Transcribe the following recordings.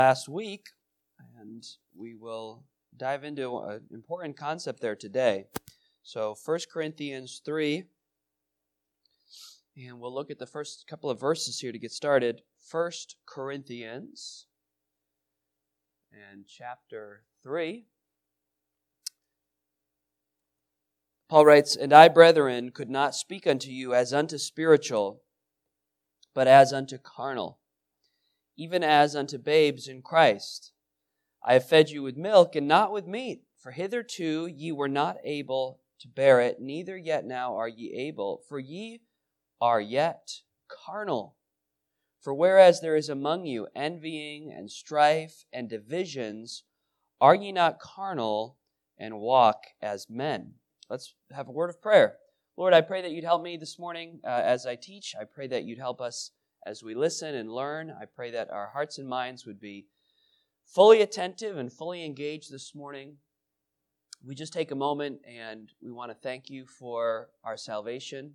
last week, and we will dive into an important concept there today. So 1 Corinthians 3, and we'll look at the first couple of verses here to get started. 1 Corinthians and chapter 3. Paul writes, "And I, brethren, could not speak unto you as unto spiritual, but as unto carnal, even as unto babes in Christ. I have fed you with milk and not with meat, for hitherto ye were not able to bear it, neither yet now are ye able, for ye are yet carnal. For whereas there is among you envying and strife and divisions, are ye not carnal and walk as men?" Let's have a word of prayer. Lord, I pray that you'd help me this morning as I teach. I pray that you'd help us as we listen and learn. I pray that our hearts and minds would be fully attentive and fully engaged this morning. We just take a moment and we want to thank you for our salvation.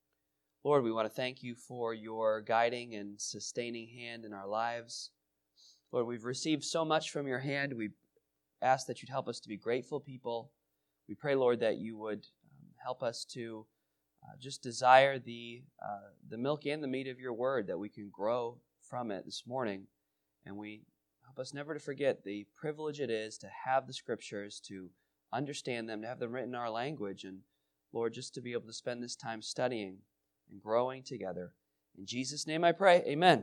Lord, we want to thank you for your guiding and sustaining hand in our lives. Lord, we've received so much from your hand. We ask that you'd help us to be grateful people. We pray, Lord, that you would help us to just desire the milk and the meat of your word, that we can grow from it this morning. And we help us never to forget the privilege it is to have the scriptures, to understand them, to have them written in our language, and Lord, just to be able to spend this time studying and growing together. In Jesus' name I pray, amen.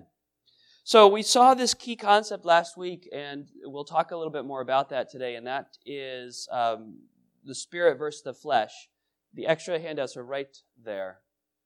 So we saw this key concept last week, and we'll talk a little bit more about that today, and that is the spirit versus the flesh. The extra handouts are right there.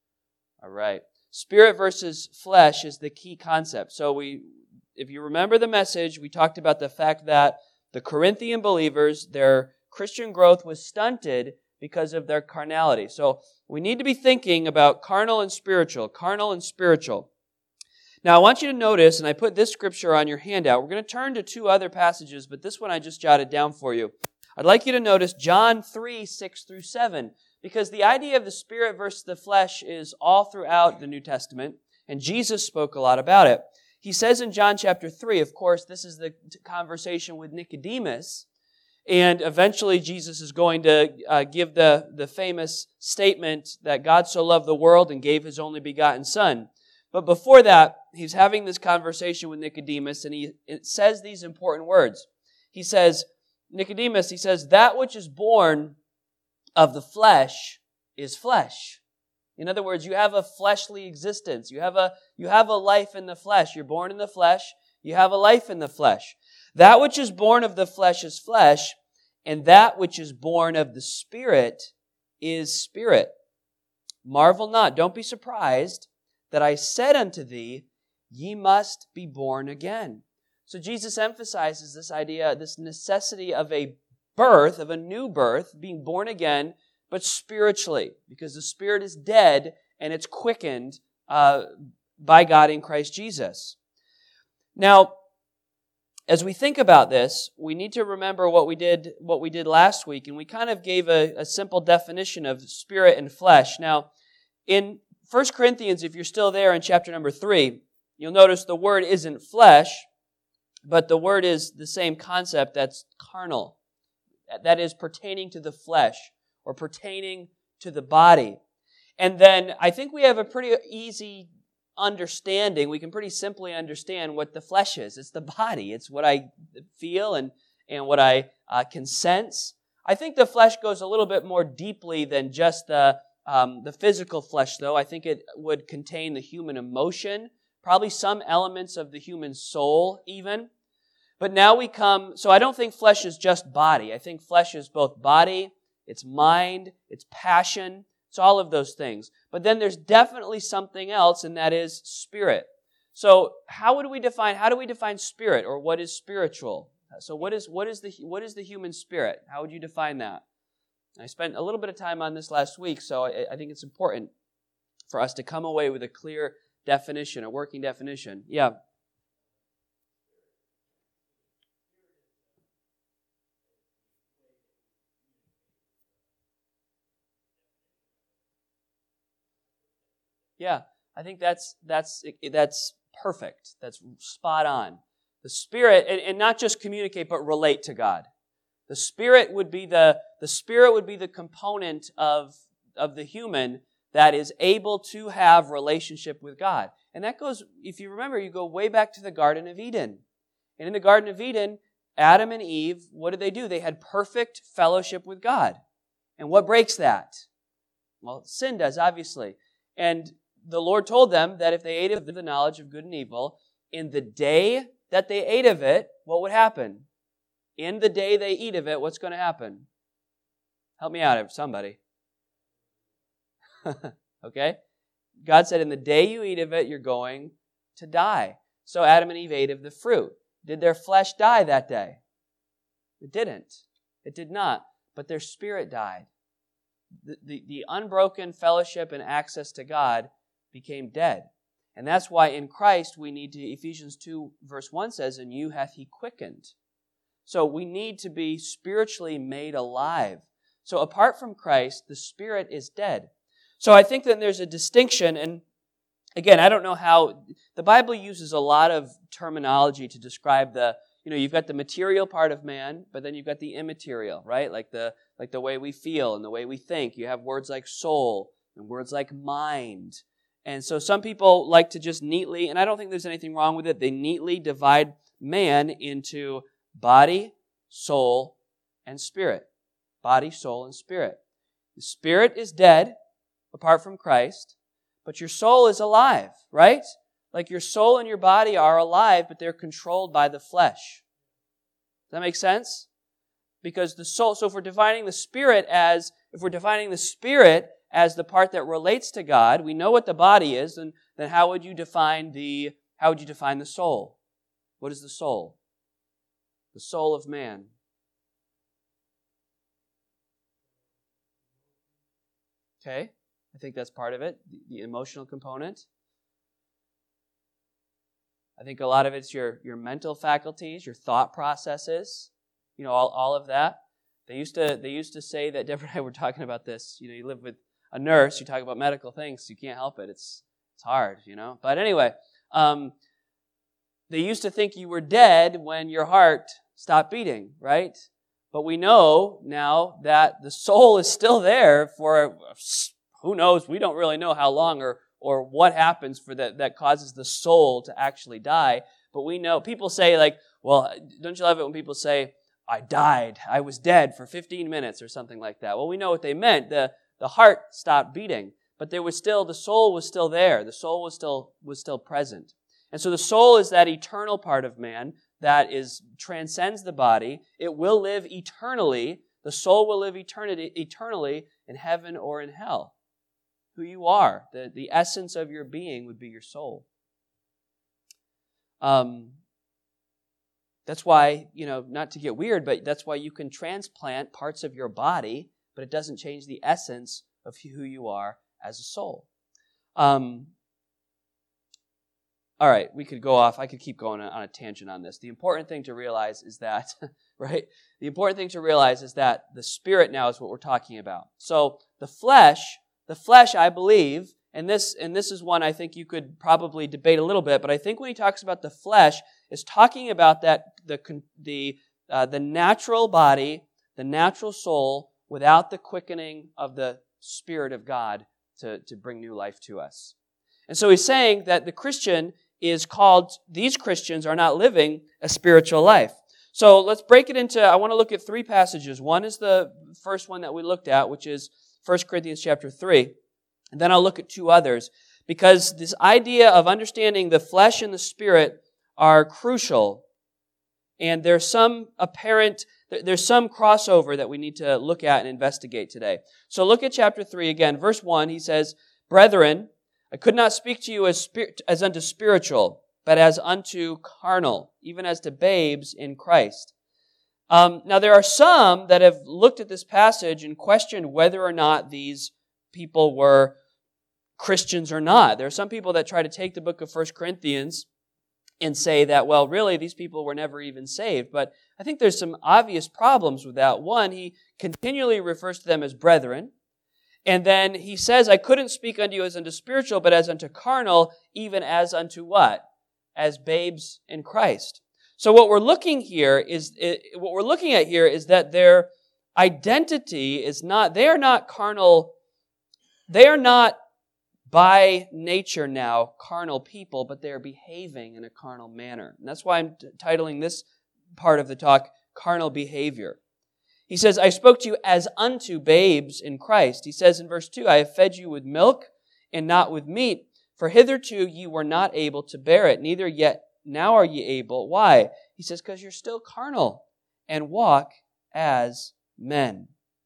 All right. Spirit versus flesh is the key concept. So if you remember the message, we talked about the fact that the Corinthian believers, their Christian growth was stunted because of their carnality. So we need to be thinking about carnal and spiritual, carnal and spiritual. Now I want you to notice, and I put this scripture on your handout. We're going to turn to two other passages, but this one I just jotted down for you. I'd like you to notice John 3, 6 through 7, because the idea of the spirit versus the flesh is all throughout the New Testament, and Jesus spoke a lot about it. He says in John chapter 3, of course, this is the conversation with Nicodemus, and eventually Jesus is going to give the famous statement that God so loved the world and gave His only begotten Son. But before that, he's having this conversation with Nicodemus, and it says these important words. He says, Nicodemus, he says, "That which is born of the flesh is flesh." In other words, you have a fleshly existence. You have a life in the flesh. You're born in the flesh. You have a life in the flesh. "That which is born of the flesh is flesh, and that which is born of the Spirit is spirit. Marvel not, don't be surprised, that I said unto thee, ye must be born again." So Jesus emphasizes this idea, this necessity of a birth, of a new birth, being born again, but spiritually, because the spirit is dead and it's quickened by God in Christ Jesus. Now, as we think about this, we need to remember what we did last week, and we kind of gave a simple definition of spirit and flesh. Now, in 1 Corinthians, if you're still there in chapter number 3, you'll notice the word isn't flesh, but the word is the same concept, that's carnal. That is pertaining to the flesh or pertaining to the body. And then I think we have a pretty easy understanding. We can pretty simply understand what the flesh is. It's the body. It's what I feel and what I can sense. I think the flesh goes a little bit more deeply than just the physical flesh, though. I think it would contain the human emotion, probably some elements of the human soul even. But now we come, so I don't think flesh is just body. I think flesh is both body, it's mind, it's passion, it's all of those things. But then there's definitely something else, and that is spirit. So how do we define spirit, or what is spiritual? So what is the human spirit? How would you define that? I spent a little bit of time on this last week, so I think it's important for us to come away with a clear definition, a working definition. Yeah. Yeah, I think that's perfect. That's spot on. The Spirit, and not just communicate, but relate to God. The Spirit would be the component of the human that is able to have relationship with God. And that goes, if you remember, you go way back to the Garden of Eden. And in the Garden of Eden, Adam and Eve, what did they do? They had perfect fellowship with God. And what breaks that? Well, sin does, obviously. And the Lord told them that if they ate of the knowledge of good and evil, in the day that they ate of it, what would happen? In the day they eat of it, what's going to happen? Help me out, somebody. Okay? God said, in the day you eat of it, you're going to die. So Adam and Eve ate of the fruit. Did their flesh die that day? It didn't. It did not. But their spirit died. The unbroken fellowship and access to God became dead. And that's why in Christ we need to, Ephesians 2 verse 1 says, "And you hath he quickened." So we need to be spiritually made alive. So apart from Christ, the spirit is dead. So I think that there's a distinction, and again, I don't know how, the Bible uses a lot of terminology to describe you've got the material part of man, but then you've got the immaterial, right? Like the way we feel and the way we think. You have words like soul and words like mind. And so some people like to just neatly, and I don't think there's anything wrong with it, they neatly divide man into body, soul, and spirit. Body, soul, and spirit. The spirit is dead apart from Christ, but your soul is alive, right? Like your soul and your body are alive, but they're controlled by the flesh. Does that make sense? Because the soul, so if we're defining the spirit as the part that relates to God, we know what the body is, and then how would you define the soul? What is the soul? The soul of man. Okay, I think that's part of it, the emotional component. I think a lot of it's your mental faculties, your thought processes, all of that. They used to say that, Deborah and I were talking about this, you live with a nurse, you talk about medical things, you can't help it. It's hard, But anyway, they used to think you were dead when your heart stopped beating, right? But we know now that the soul is still there for, who knows, we don't really know how long or what happens for that causes the soul to actually die. But we know, people say well, don't you love it when people say, I was dead for 15 minutes or something like that. Well, we know what they meant. The heart stopped beating, but the soul was still there. The soul was still present. And so the soul is that eternal part of man that transcends the body. It will live eternally. The soul will live eternally in heaven or in hell. Who you are, the essence of your being would be your soul. That's why, not to get weird, but that's why you can transplant parts of your body, but it doesn't change the essence of who you are as a soul. All right, we could go off. I could keep going on a tangent on this. The important thing to realize is that, right? The important thing to realize is that the spirit now is what we're talking about. So the flesh, I believe, and this is one I think you could probably debate a little bit, but I think when he talks about the flesh, is talking about that the natural body, the natural soul, without the quickening of the Spirit of God to bring new life to us. And so he's saying that the Christian these Christians are not living a spiritual life. So let's break it into, I want to look at 3 passages. One is the first one that we looked at, which is 1 Corinthians chapter 3. And then I'll look at 2 others, because this idea of understanding the flesh and the spirit are crucial. And there's some crossover that we need to look at and investigate today. So look at chapter 3 again. Verse 1, he says, "Brethren, I could not speak to you as unto spiritual, but as unto carnal, even as to babes in Christ." Now there are some that have looked at this passage and questioned whether or not these people were Christians or not. There are some people that try to take the book of 1 Corinthians and say that, well, really, these people were never even saved. But I think there's some obvious problems with that. One, he continually refers to them as brethren. And then he says, "I couldn't speak unto you as unto spiritual, but as unto carnal, even as unto" what? As babes in Christ. So what we're looking at here is that their identity is not, they are not carnal, they are not by nature now carnal people, but they are behaving in a carnal manner. And that's why I'm titling this part of the talk, Carnal Behavior. He says, I spoke to you as unto babes in Christ. He says in verse 2, I have fed you with milk and not with meat, for hitherto ye were not able to bear it, neither yet now are ye able. Why? He says, because you're still carnal and walk as men.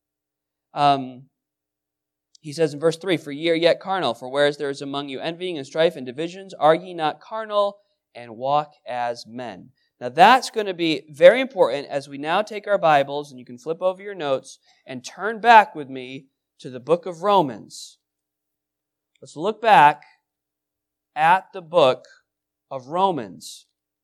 He says in verse 3, for ye are yet carnal, for whereas there is among you envying and strife and divisions, are ye not carnal and walk as men? Now that's going to be very important as we now take our Bibles, and you can flip over your notes and turn back with me to the book of Romans. Let's look back at the book of Romans.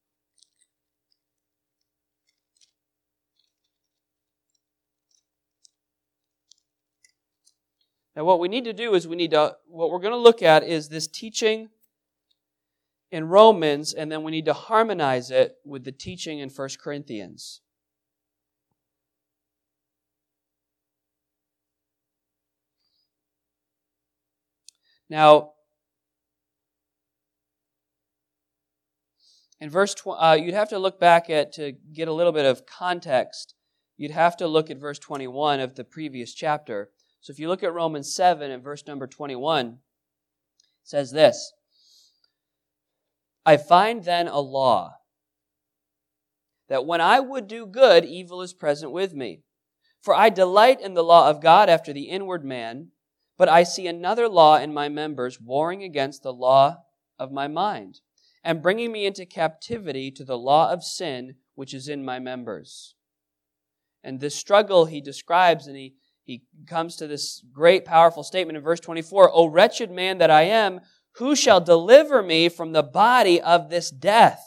Now what we need to do is what we're going to look at is this teaching in Romans, and then we need to harmonize it with the teaching in 1 Corinthians. Now, in verse, you'd have to look back to get a little bit of context. You'd have to look at verse 21 of the previous chapter. So if you look at Romans 7 and verse number 21, it says this, I find then a law, that when I would do good, evil is present with me. For I delight in the law of God after the inward man, but I see another law in my members, warring against the law of my mind, and bringing me into captivity to the law of sin, which is in my members. And this struggle he describes, and he comes to this great, powerful statement in verse 24, O wretched man that I am, who shall deliver me from the body of this death?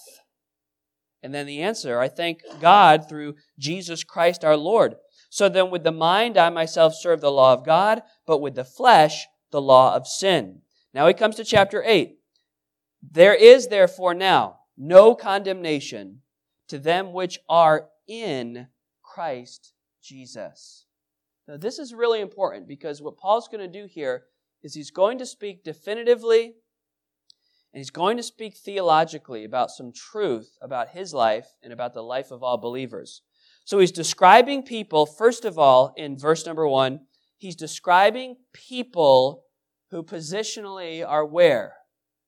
And then the answer, I thank God through Jesus Christ our Lord. So then with the mind I myself serve the law of God, but with the flesh the law of sin. Now he comes to chapter 8. There is therefore now no condemnation to them which are in Christ Jesus. Now this is really important because what Paul's going to do here is he's going to speak definitively and he's going to speak theologically about some truth about his life and about the life of all believers. So he's describing people, first of all, in verse number 1, he's describing people who positionally are where?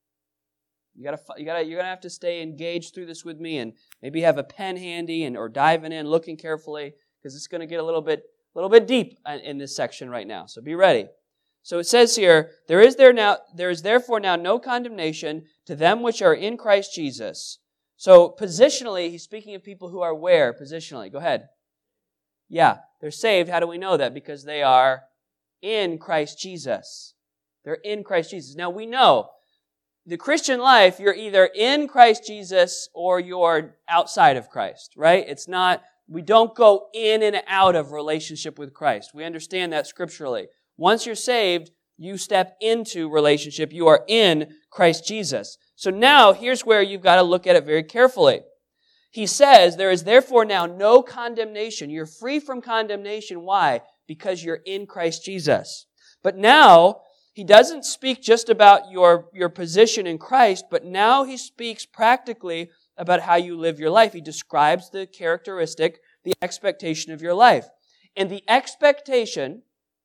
You're gonna have to stay engaged through this with me and maybe have a pen handy or diving in, looking carefully, because it's going to get a little bit deep in this section right now. So be ready. So it says here, there is therefore now no condemnation to them which are in Christ Jesus. So positionally, he's speaking of people who are where positionally? Go ahead. Yeah, they're saved. How do we know that? Because they are in Christ Jesus. They're in Christ Jesus. Now we know the Christian life, you're either in Christ Jesus or you're outside of Christ, right? We don't go in and out of relationship with Christ. We understand that scripturally. Once you're saved, you step into relationship. You are in Christ Jesus. So now, here's where you've got to look at it very carefully. He says, there is therefore now no condemnation. You're free from condemnation. Why? Because you're in Christ Jesus. But now, he doesn't speak just about your position in Christ, but now he speaks practically about how you live your life. He describes the characteristic, the expectation of your life. And the expectation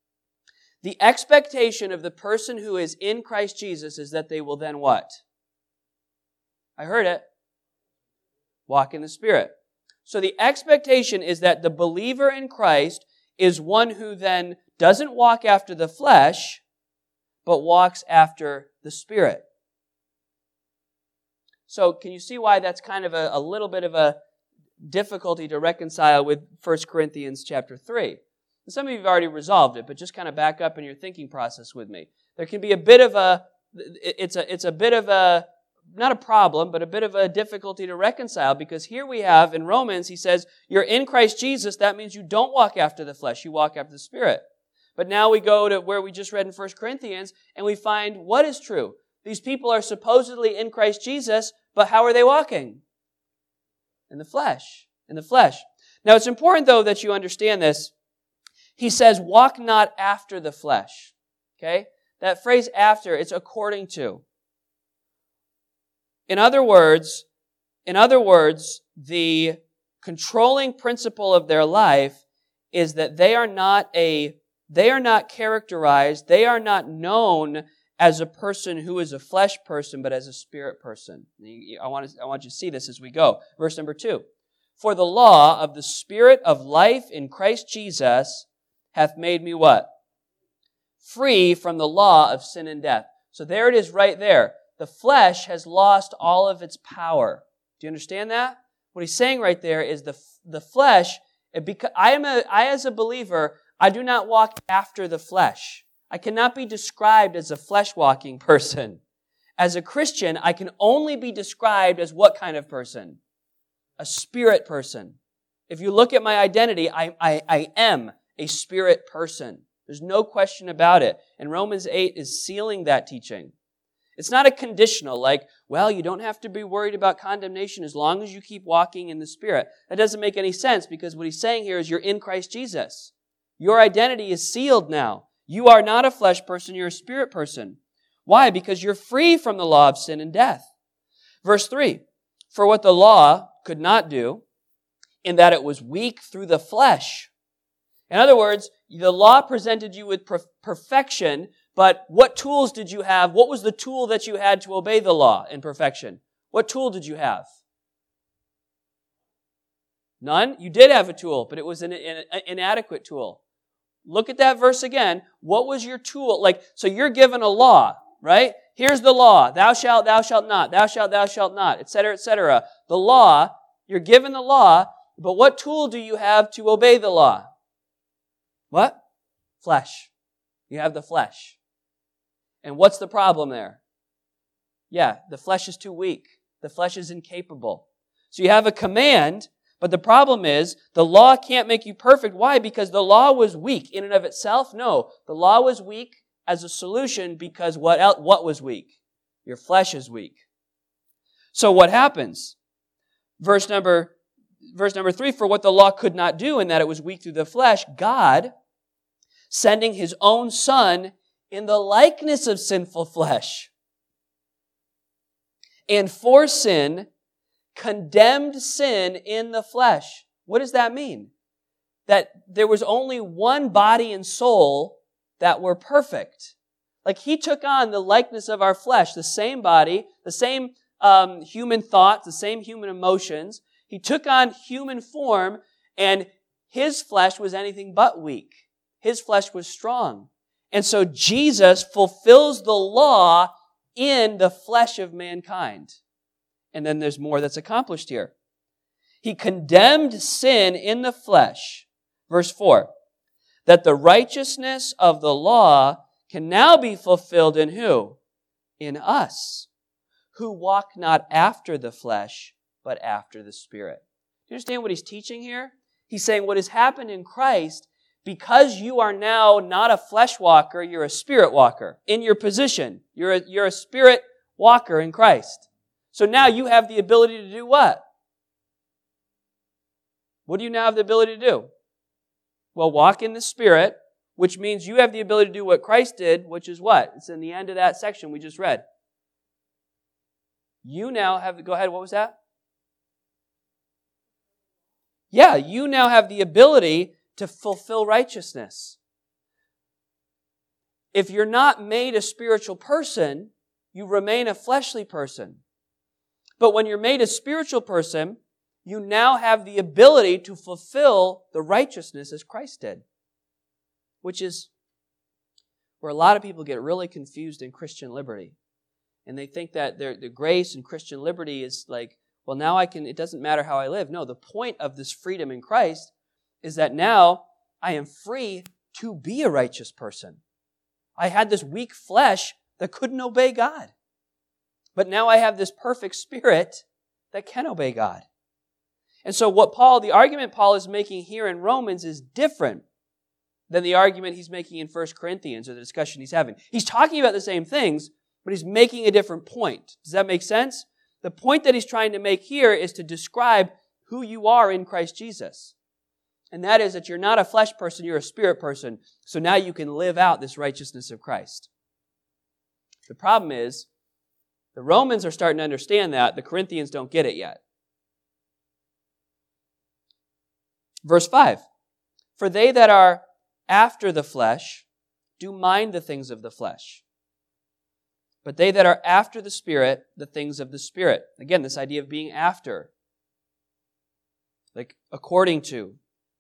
of the person who is in Christ Jesus is that they will then what? I heard it. Walk in the Spirit. So the expectation is that the believer in Christ is one who then doesn't walk after the flesh, but walks after the Spirit. So can you see why that's kind of a little bit of a difficulty to reconcile with 1 Corinthians chapter 3? And some of you have already resolved it, but just kind of back up in your thinking process with me. There can be a bit of it's a bit of a, not a problem, but a bit of a difficulty to reconcile, because here we have in Romans, he says, you're in Christ Jesus. That means you don't walk after the flesh, you walk after the Spirit. But now we go to where we just read in 1 Corinthians, and we find what is true. These people are supposedly in Christ Jesus, but how are they walking? In the flesh. In the flesh. Now it's important though that you understand this. He says, walk not after the flesh. Okay? That phrase after, it's according to. In other words, the controlling principle of their life is that they are not characterized, they are not known as a person who is a flesh person, but as a spirit person. I want you to see this as we go. Verse number 2. For the law of the Spirit of life in Christ Jesus hath made me what? Free from the law of sin and death. So there it is right there. The flesh has lost all of its power. Do you understand that? What he's saying right there is the flesh, I as a believer, I do not walk after the flesh. I cannot be described as a flesh-walking person. As a Christian, I can only be described as what kind of person? A spirit person. If you look at my identity, I am a spirit person. There's no question about it. And Romans 8 is sealing that teaching. It's not a conditional, like, well, you don't have to be worried about condemnation as long as you keep walking in the Spirit. That doesn't make any sense because what he's saying here is you're in Christ Jesus. Your identity is sealed now. You are not a flesh person, you're a spirit person. Why? Because you're free from the law of sin and death. Verse 3, for what the law could not do, in that it was weak through the flesh. In other words, the law presented you with perfection, but what tools did you have? What was the tool that you had to obey the law in perfection? What tool did you have? None? You did have a tool, but it was an inadequate tool. Look at that verse again. What was your tool? So you're given a law, right? Here's the law. Thou shalt not. Thou shalt not, etc., etc. The law, you're given the law, but what tool do you have to obey the law? What? Flesh. You have the flesh. And what's the problem there? Yeah, the flesh is too weak. The flesh is incapable. So you have a command, but the problem is the law can't make you perfect. Why? Because the law was weak in and of itself? No. The law was weak as a solution because what was weak? Your flesh is weak. So what happens? Verse number 3, for what the law could not do in that it was weak through the flesh, God, sending His own Son in the likeness of sinful flesh, and for sin, condemned sin in the flesh. What does that mean? That there was only one body and soul that were perfect. Like He took on the likeness of our flesh, the same body, the same human thoughts, the same human emotions. He took on human form, and His flesh was anything but weak. His flesh was strong. And so Jesus fulfills the law in the flesh of mankind. And then there's more that's accomplished here. He condemned sin in the flesh. Verse 4, that the righteousness of the law can now be fulfilled in who? In us, who walk not after the flesh, but after the Spirit. Do you understand what he's teaching here? He's saying what has happened in Christ, because you are now not a flesh walker, you're a spirit walker. In your position, you're a spirit walker in Christ. So now you have the ability to do what? What do you now have the ability to do? Well, walk in the Spirit, which means you have the ability to do what Christ did, which is what? It's in the end of that section we just read. You now have, go ahead, what was that? Yeah, you now have the ability to fulfill righteousness. If you're not made a spiritual person, you remain a fleshly person. But when you're made a spiritual person, you now have the ability to fulfill the righteousness as Christ did. Which is where a lot of people get really confused in Christian liberty. And they think that the grace and Christian liberty is like, well, now it doesn't matter how I live. No, the point of this freedom in Christ is that now I am free to be a righteous person. I had this weak flesh that couldn't obey God. But now I have this perfect spirit that can obey God. And so the argument Paul is making here in Romans is different than the argument he's making in 1 Corinthians or the discussion he's having. He's talking about the same things, but he's making a different point. Does that make sense? The point that he's trying to make here is to describe who you are in Christ Jesus. And that is that you're not a flesh person, you're a spirit person. So now you can live out this righteousness of Christ. The problem is, the Romans are starting to understand that. The Corinthians don't get it yet. Verse 5. For they that are after the flesh do mind the things of the flesh. But they that are after the Spirit, the things of the Spirit. Again, this idea of being after. Like according to.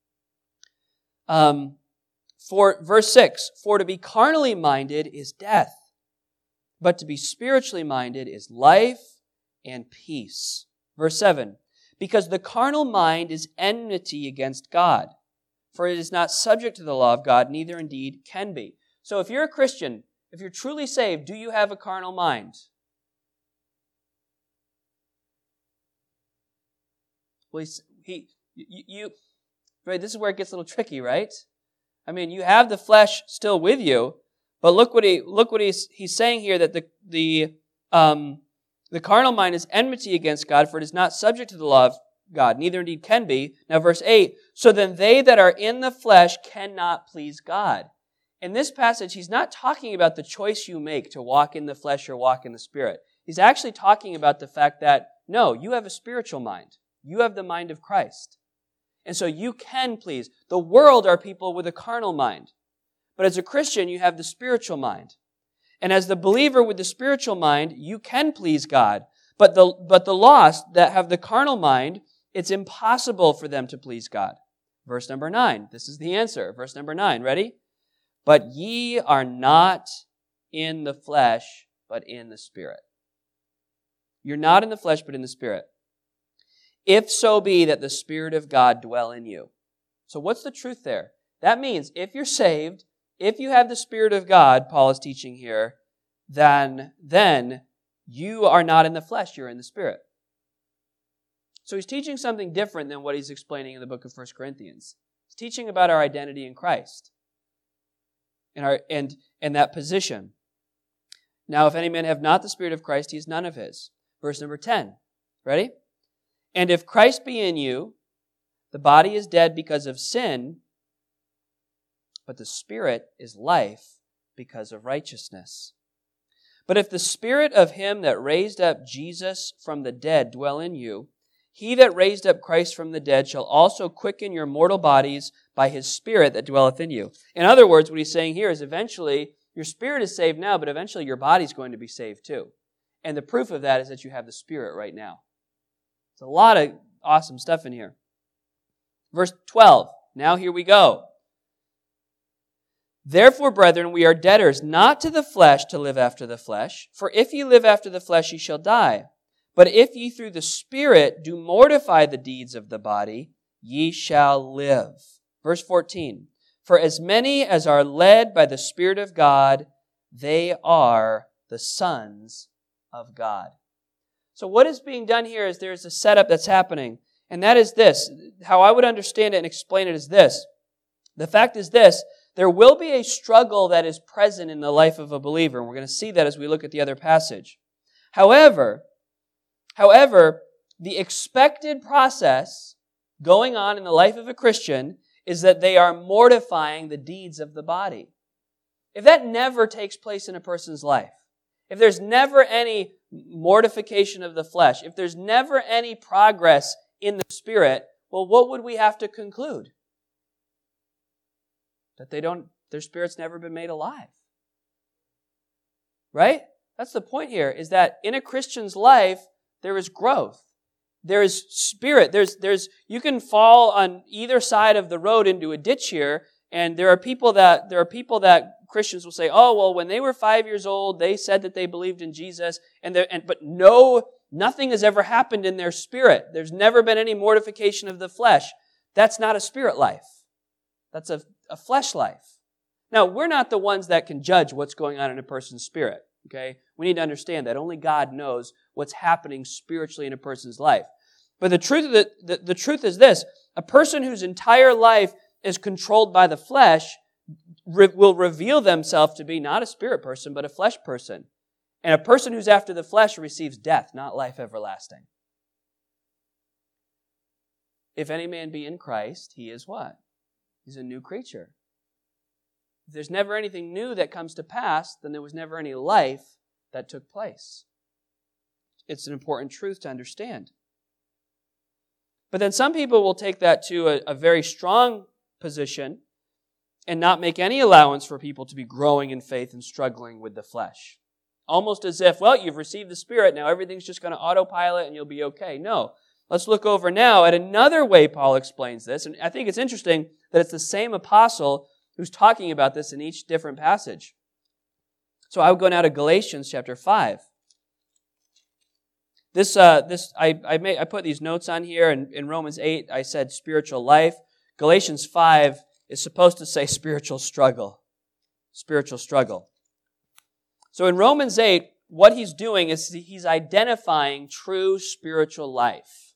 For verse 6, for to be carnally minded is death, but to be spiritually minded is life and peace. Verse 7, because the carnal mind is enmity against God, for it is not subject to the law of God, neither indeed can be. So if you're a Christian, if you're truly saved, do you have a carnal mind? Well, right, this is where it gets a little tricky, right? I mean, you have the flesh still with you, but look what he's saying here, that the carnal mind is enmity against God, for it is not subject to the law of God, neither indeed can be. Now verse 8, so then they that are in the flesh cannot please God. In this passage, he's not talking about the choice you make to walk in the flesh or walk in the Spirit. He's actually talking about the fact that, no, you have a spiritual mind. You have the mind of Christ. And so you can please. The world are people with a carnal mind. But as a Christian, you have the spiritual mind. And as the believer with the spiritual mind, you can please God. But the lost that have the carnal mind, it's impossible for them to please God. Verse number 9. This is the answer. Verse number 9. Ready? But ye are not in the flesh, but in the Spirit. You're not in the flesh, but in the Spirit. If so be that the Spirit of God dwell in you. So what's the truth there? That means if you're saved, if you have the Spirit of God, Paul is teaching here, then you are not in the flesh, you're in the Spirit. So he's teaching something different than what he's explaining in the book of 1 Corinthians. He's teaching about our identity in Christ and that position. Now, if any man have not the Spirit of Christ, he is none of his. Verse number 10. Ready? And if Christ be in you, the body is dead because of sin, but the Spirit is life because of righteousness. But if the Spirit of him that raised up Jesus from the dead dwell in you, he that raised up Christ from the dead shall also quicken your mortal bodies by his Spirit that dwelleth in you. In other words, what he's saying here is eventually, your spirit is saved now, but eventually your body's going to be saved too. And the proof of that is that you have the Spirit right now. There's a lot of awesome stuff in here. Verse 12. Now here we go. Therefore, brethren, we are debtors not to the flesh to live after the flesh. For if ye live after the flesh, ye shall die. But if ye through the Spirit do mortify the deeds of the body, ye shall live. Verse 14. For as many as are led by the Spirit of God, they are the sons of God. So what is being done here is there's a setup that's happening. And that is this. How I would understand it and explain it is this. The fact is this. There will be a struggle that is present in the life of a believer. And we're going to see that as we look at the other passage. However, the expected process going on in the life of a Christian is that they are mortifying the deeds of the body. If that never takes place in a person's life, if there's never any mortification of the flesh, if there's never any progress in the Spirit, well, what would we have to conclude? That their spirit's never been made alive. Right? That's the point here, is that in a Christian's life, there is growth. There is spirit. You can fall on either side of the road into a ditch here, and there are people that Christians will say, oh, well, when they were 5 years old, they said that they believed in Jesus, but nothing has ever happened in their spirit. There's never been any mortification of the flesh. That's not a spirit life. That's a flesh life. Now, we're not the ones that can judge what's going on in a person's spirit. Okay? We need to understand that only God knows what's happening spiritually in a person's life. But the truth is this. A person whose entire life is controlled by the flesh will reveal themselves to be not a spirit person, but a flesh person. And a person who's after the flesh receives death, not life everlasting. if any man be in Christ, he is what? He's a new creature. If there's never anything new that comes to pass, then there was never any life that took place. It's an important truth to understand. But then some people will take that to a very strong position and not make any allowance for people to be growing in faith and struggling with the flesh. Almost as if, well, you've received the Spirit, now everything's just going to autopilot and you'll be okay. No. Let's look over now at another way Paul explains this. And I think it's interesting that it's the same apostle who's talking about this in each different passage. So I would go now to Galatians chapter 5. I put these notes on here. In Romans 8, I said spiritual life. Galatians 5 is supposed to say spiritual struggle. Spiritual struggle. So in Romans 8, what he's doing is he's identifying true spiritual life.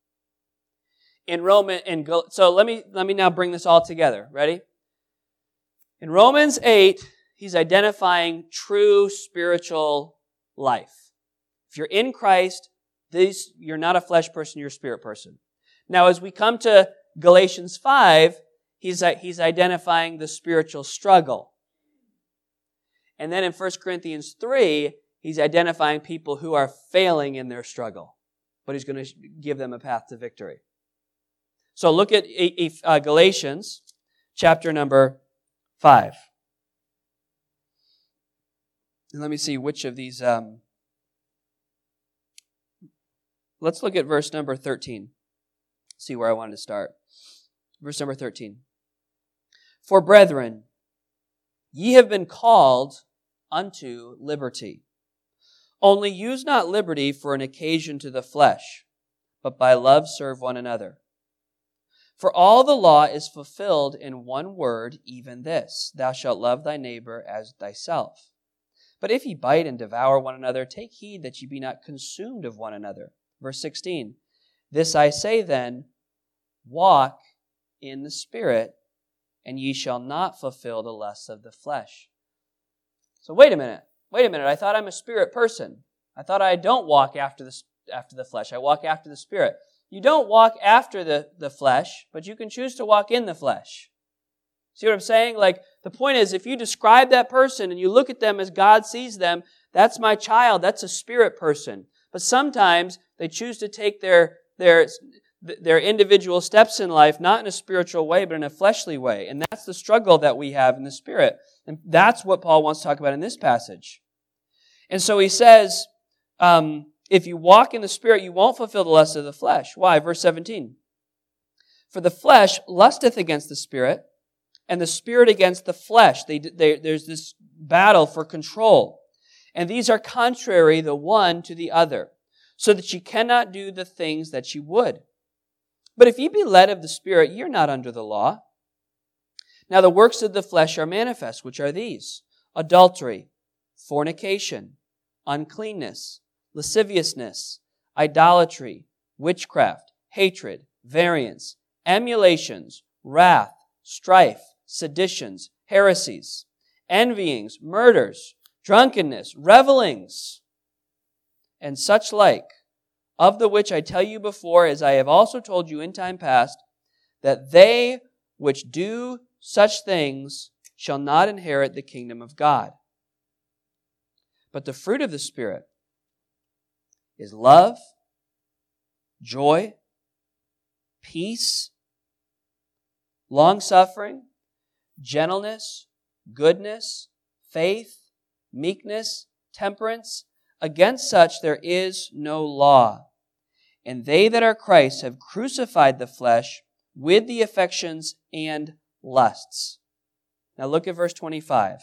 So let me now bring this all together. Ready? In Romans 8, he's identifying true spiritual life. If you're in Christ, you're not a flesh person, you're a spirit person. Now, as we come to Galatians 5, he's identifying the spiritual struggle. And then in 1 Corinthians 3, he's identifying people who are failing in their struggle. But he's going to give them a path to victory. So look at Galatians chapter number 5. And let me see which of these... Let's look at verse number 13. See where I wanted to start. Verse number 13. For brethren, ye have been called unto liberty. Only use not liberty for an occasion to the flesh, but by love serve one another. For all the law is fulfilled in one word, even this, thou shalt love thy neighbor as thyself. But if ye bite and devour one another, take heed that ye be not consumed of one another. Verse 16, this I say then, walk in the Spirit, and ye shall not fulfill the lusts of the flesh. So wait a minute. I thought I'm a spirit person. I thought I don't walk after the flesh. I walk after the Spirit. You don't walk after the flesh, but you can choose to walk in the flesh. See what I'm saying? Like, the point is, if you describe that person and you look at them as God sees them, that's my child, that's a spirit person. But sometimes they choose to take their individual steps in life, not in a spiritual way, but in a fleshly way. And that's the struggle that we have in the Spirit. And that's what Paul wants to talk about in this passage. And so he says, if you walk in the Spirit, you won't fulfill the lust of the flesh. Why? Verse 17. For the flesh lusteth against the Spirit, and the Spirit against the flesh. There's this battle for control. And these are contrary the one to the other, so that ye cannot do the things that ye would. But if ye be led of the Spirit, ye are not under the law. Now the works of the flesh are manifest, which are these: adultery, fornication, uncleanness, lasciviousness, idolatry, witchcraft, hatred, variance, emulations, wrath, strife, seditions, heresies, envyings, murders, drunkenness, revelings, and such like, of the which I tell you before, as I have also told you in time past, that they which do such things shall not inherit the kingdom of God. But the fruit of the Spirit is love, joy, peace, long-suffering, gentleness, goodness, faith, meekness, temperance. Against such there is no law. And they that are Christ have crucified the flesh with the affections and lusts. Now look at verse 25.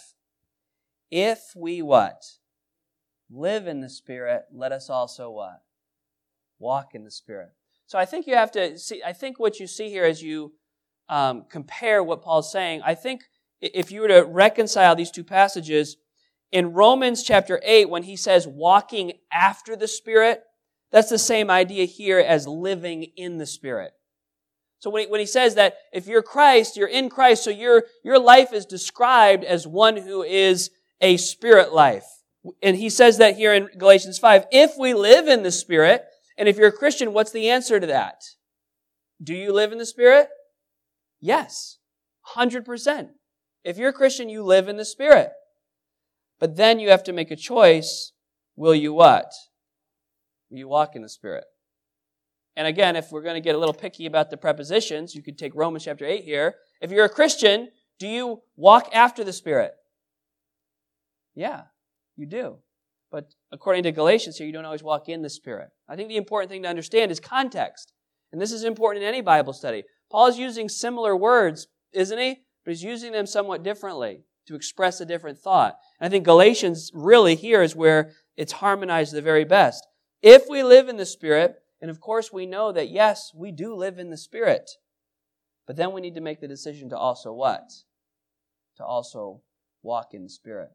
If we what? Live in the Spirit, let us also what? Walk in the Spirit. So I think you have to see, I think what you see here as you compare what Paul's saying, I think if you were to reconcile these two passages, in Romans chapter 8, when he says walking after the Spirit, that's the same idea here as living in the Spirit. So when he says that if you're Christ, you're in Christ, so your life is described as one who is a spirit life. And he says that here in Galatians 5. If we live in the Spirit, and if you're a Christian, what's the answer to that? Do you live in the Spirit? Yes, 100%. If you're a Christian, you live in the Spirit. But then you have to make a choice. Will you what? Will you walk in the Spirit? And again, if we're going to get a little picky about the prepositions, you could take Romans chapter 8 here. If you're a Christian, do you walk after the Spirit? Yeah, you do. But according to Galatians here, you don't always walk in the Spirit. I think the important thing to understand is context. And this is important in any Bible study. Paul is using similar words, isn't he? But he's using them somewhat differently to express a different thought. And I think Galatians really here is where it's harmonized the very best. If we live in the Spirit, and of course we know that yes, we do live in the Spirit, but then we need to make the decision to also what? To also walk in the Spirit.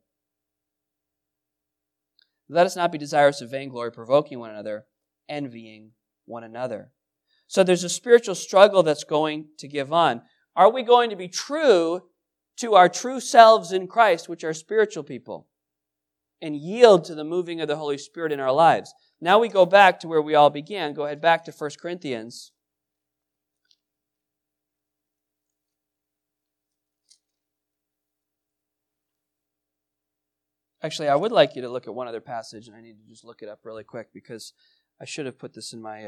Let us not be desirous of vainglory, provoking one another, envying one another. So there's a spiritual struggle that's going to give on. Are we going to be true to our true selves in Christ, which are spiritual people, and yield to the moving of the Holy Spirit in our lives? Now we go back to where we all began. Go ahead back to 1 Corinthians. Actually, I would like you to look at one other passage, and I need to just look it up really quick because I should have put this in my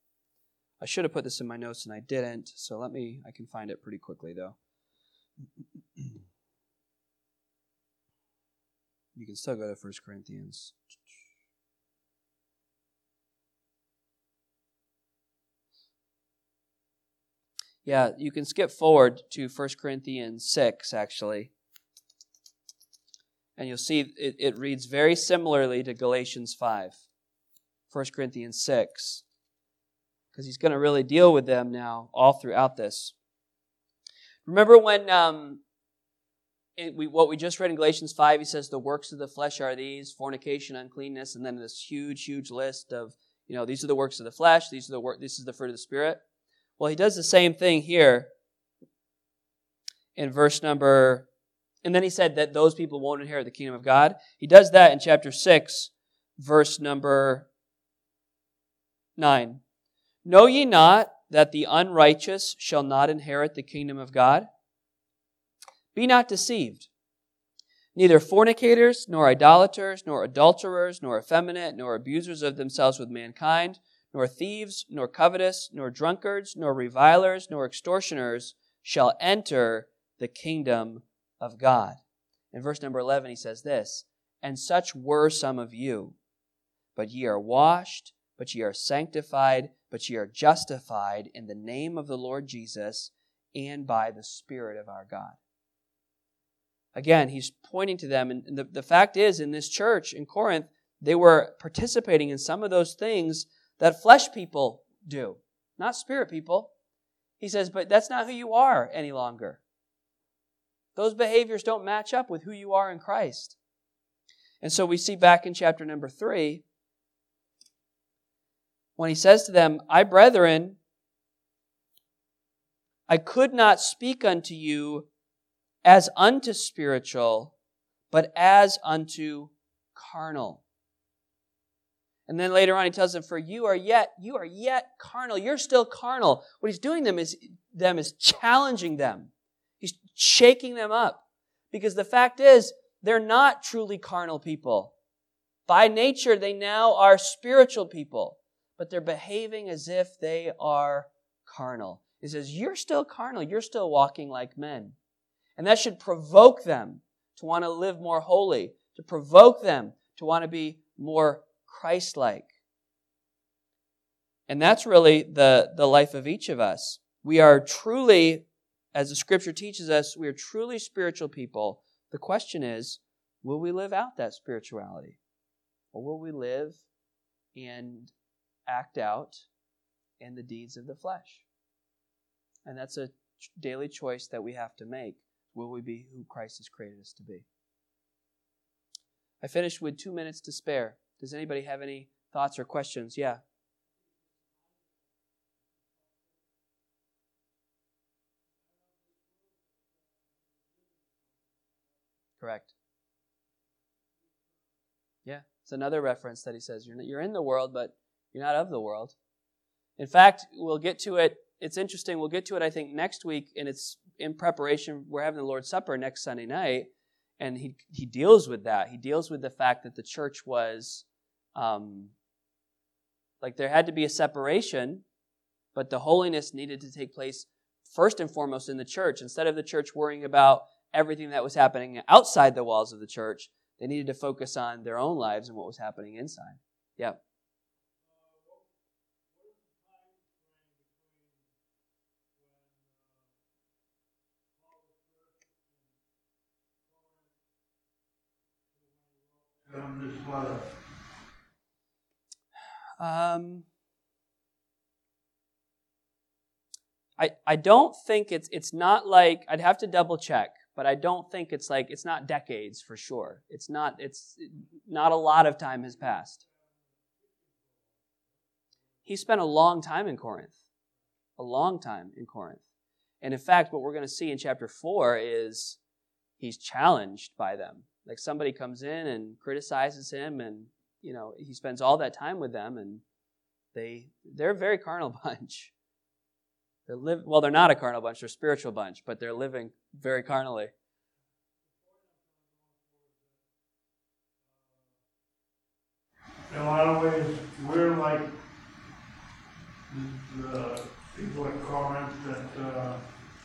notes and I didn't. So I can find it pretty quickly though. You can still go to 1 Corinthians. Yeah, you can skip forward to 1 Corinthians 6 actually. And you'll see it reads very similarly to Galatians 5. 1 Corinthians 6. Because he's going to really deal with them now all throughout this. Remember when what we just read in Galatians 5, he says the works of the flesh are these, fornication, uncleanness, and then this huge, huge list of, these are the works of the flesh, this is the fruit of the Spirit. Well, he does the same thing here in verse number, and then he said that those people won't inherit the kingdom of God. He does that in chapter 6, verse number 9. Know ye not that the unrighteous shall not inherit the kingdom of God? Be not deceived. Neither fornicators, nor idolaters, nor adulterers, nor effeminate, nor abusers of themselves with mankind, nor thieves, nor covetous, nor drunkards, nor revilers, nor extortioners shall enter the kingdom of God. In verse number 11 he says this, and such were some of you, but ye are washed, but ye are sanctified, but ye are justified in the name of the Lord Jesus and by the Spirit of our God. Again, he's pointing to them, and the fact is, in this church in Corinth, they were participating in some of those things that flesh people do, not spirit people. He says, but that's not who you are any longer. Those behaviors don't match up with who you are in Christ. And so we see back in chapter number 3, when he says to them, I, brethren, I could not speak unto you as unto spiritual, but as unto carnal. And then later on he tells them, for you are yet carnal. You're still carnal. What he's doing is challenging them. He's shaking them up. Because the fact is, they're not truly carnal people. By nature, they now are spiritual people. But they're behaving as if they are carnal. He says, you're still carnal. You're still walking like men. And that should provoke them to want to live more holy, to provoke them to want to be more Christ-like. And that's really the life of each of us. We are truly, as the Scripture teaches us, we are truly spiritual people. The question is, will we live out that spirituality? Or will we live and act out in the deeds of the flesh? And that's a daily choice that we have to make. Will we be who Christ has created us to be? I finished with 2 minutes to spare. Does anybody have any thoughts or questions? Yeah. Correct. Yeah, it's another reference that he says, you're in the world, but you're not of the world. In fact, we'll get to it it's interesting. We'll get to it, I think, next week, and it's in preparation. We're having the Lord's Supper next Sunday night, and he deals with that. He deals with the fact that the church was, there had to be a separation, but the holiness needed to take place first and foremost in the church. Instead of the church worrying about everything that was happening outside the walls of the church, they needed to focus on their own lives and what was happening inside. Yeah. This letter. I don't think it's not like, I'd have to double check, but I don't think it's not decades for sure. It's not a lot of time has passed. He spent a long time in Corinth. A long time in Corinth. And in fact, what we're going to see in chapter 4 is he's challenged by them. Like somebody comes in and criticizes him, and he spends all that time with them, and they're a very carnal bunch. They're not a carnal bunch, they're a spiritual bunch, but they're living very carnally. In a lot of ways, we're like the people at Corinth that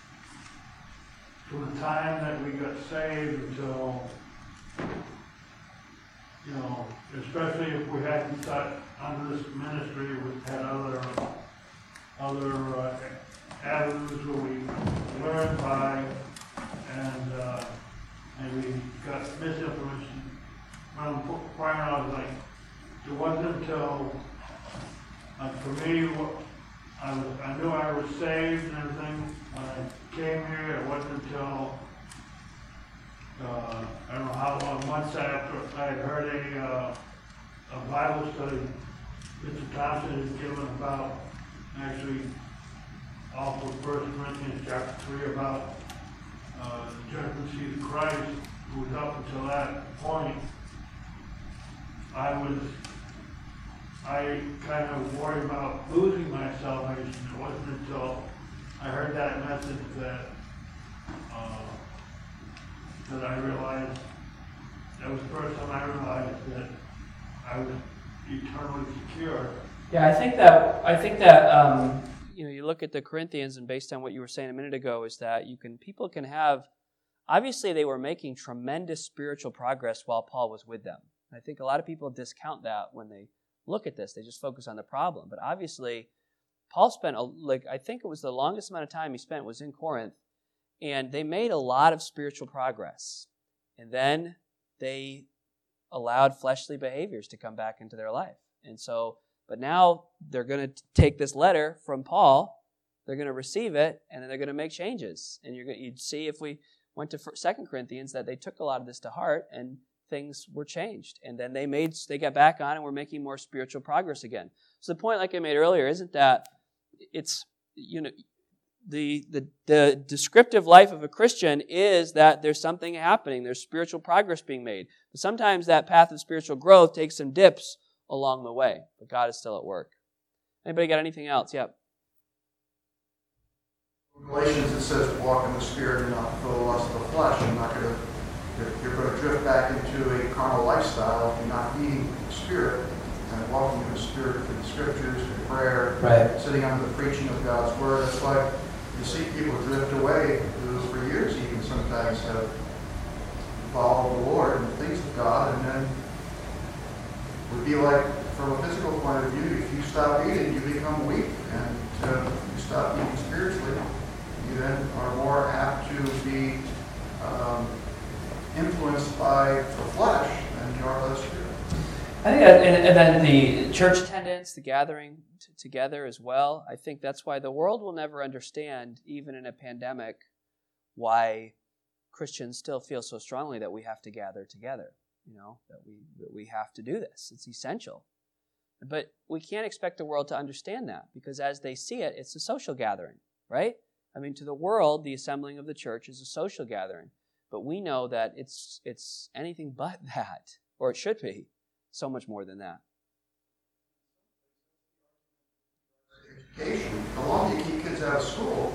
from the time that we got saved until, especially if we hadn't got under this ministry, we had other avenues where we learned by and we got misinformation. When I'm crying out, it wasn't until, for me, I knew I was saved and everything when I came here. It wasn't until I don't know how long, months after I had heard a Bible study Mr. Thompson had given about, actually, also 1 Corinthians chapter 3 about the judgment seat of Christ, who was up until that point. I kind of worried about losing myself. It wasn't until I heard that message that I realized, that was the first time I realized that I was eternally secure. Yeah, I think that you look at the Corinthians, and based on what you were saying a minute ago, is that people can have, obviously they were making tremendous spiritual progress while Paul was with them. I think a lot of people discount that when they look at this. They just focus on the problem. But obviously, Paul spent, I think it was the longest amount of time he spent was in Corinth, and they made a lot of spiritual progress. And then they allowed fleshly behaviors to come back into their life. And so, but now they're going to take this letter from Paul, they're going to receive it, and then they're going to make changes. And you'd see if we went to 2 Corinthians that they took a lot of this to heart, and things were changed. And then they got back on and were making more spiritual progress again. So the point, like I made earlier, isn't that it's, the descriptive life of a Christian is that there's something happening, there's spiritual progress being made. But sometimes that path of spiritual growth takes some dips along the way, but God is still at work. Anybody got anything else? Yep. Galatians, it says to walk in the Spirit and not fulfill the lust of the flesh. You're going to drift back into a carnal lifestyle if you're not feeding the Spirit and walking in the Spirit through the Scriptures, through prayer, right, sitting under the preaching of God's Word. That's why you see people drift away who for years even sometimes have followed the Lord and the things of God, and then would be like, from a physical point of view, if you stop eating, you become weak, and if you stop eating spiritually, you then are more apt to be influenced by the flesh than you are by the Spirit. I think that, and then the church attendance, the gathering together as well. I think that's why the world will never understand, even in a pandemic, why Christians still feel so strongly that we have to gather together. That we have to do this. It's essential. But we can't expect the world to understand that, because as they see it, it's a social gathering, right? I mean, to the world, the assembling of the church is a social gathering. But we know that it's anything but that, or it should be so much more than that. Education. The longer you keep kids kids out of school,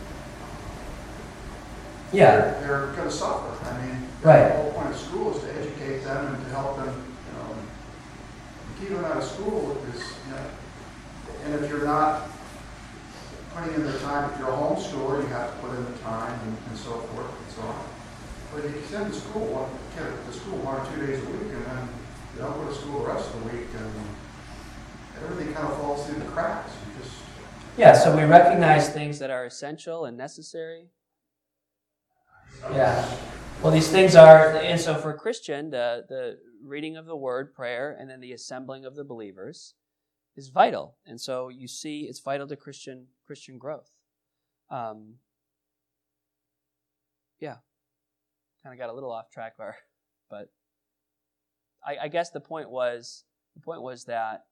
Yeah, they're going to suffer. I mean, Right. the whole point of school is to educate them and to help them, keep them out of school is, and if you're not putting in the time, if you're a homeschooler, you have to put in the time and so forth and so on. But if you send the kid to school 1 or 2 days a week and then you don't go to school the rest of the week and everything kind of falls through the cracks. You just, yeah. So we recognize things. That are essential and necessary. Yeah. Well, these things are, And so for a Christian, the reading of the word, prayer, and then the assembling of the believers is vital. And so you see it's vital to Christian growth. Kind of got a little off track there, but I guess the point was that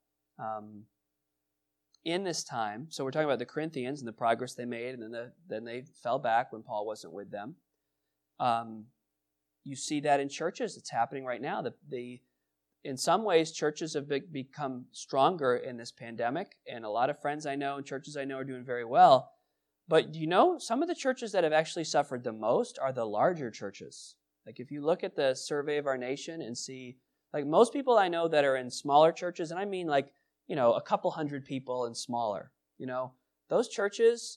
in this time, so we're talking about the Corinthians and the progress they made, and then they fell back when Paul wasn't with them. You see that in churches. It's happening right now. In some ways, churches have become stronger in this pandemic, and a lot of friends I know and churches I know are doing very well. But some of the churches that have actually suffered the most are the larger churches. Like if you look at the survey of our nation and see, like most people I know that are in smaller churches, and I mean like, a couple hundred people and smaller, those churches,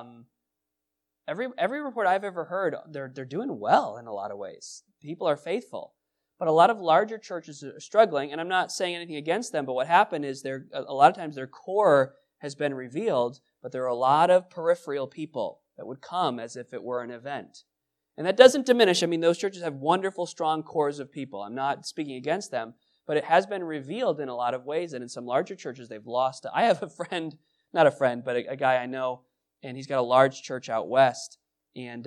every report I've ever heard, they're doing well in a lot of ways. People are faithful. But a lot of larger churches are struggling, and I'm not saying anything against them, but what happened is a lot of times their core has been revealed, but there are a lot of peripheral people that would come as if it were an event. And that doesn't diminish. I mean, those churches have wonderful, strong cores of people. I'm not speaking against them, but it has been revealed in a lot of ways that in some larger churches they've lost. I have a friend, not a friend, but a guy I know, and he's got a large church out west, and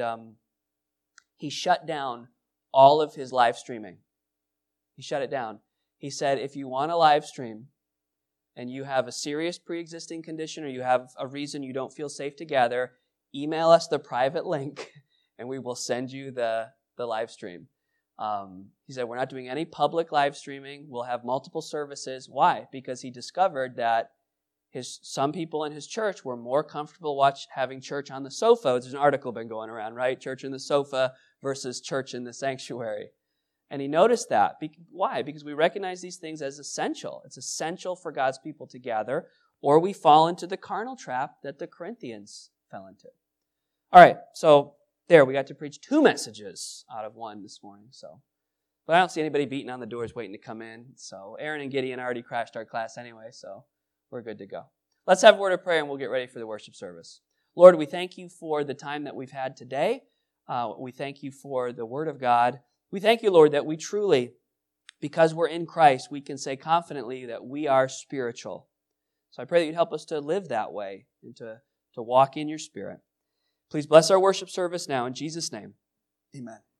he shut down all of his live streaming. He shut it down. He said, if you want to live stream, and you have a serious pre-existing condition or you have a reason you don't feel safe to gather, email us the private link and we will send you the live stream. He said, we're not doing any public live streaming. We'll have multiple services. Why? Because he discovered that some people in his church were more comfortable having church on the sofa. There's an article been going around, right? Church in the sofa versus church in the sanctuary. And he noticed that. Why? Because we recognize these things as essential. It's essential for God's people to gather, or we fall into the carnal trap that the Corinthians fell into. All right, so there, we got to preach 2 messages out of 1 this morning. But I don't see anybody beating on the doors waiting to come in. So Aaron and Gideon already crashed our class anyway, so we're good to go. Let's have a word of prayer and we'll get ready for the worship service. Lord, we thank you for the time that we've had today. We thank you for the Word of God. We thank you, Lord, that we truly, because we're in Christ, we can say confidently that we are spiritual. So I pray that you'd help us to live that way and to walk in your Spirit. Please bless our worship service now in Jesus' name. Amen.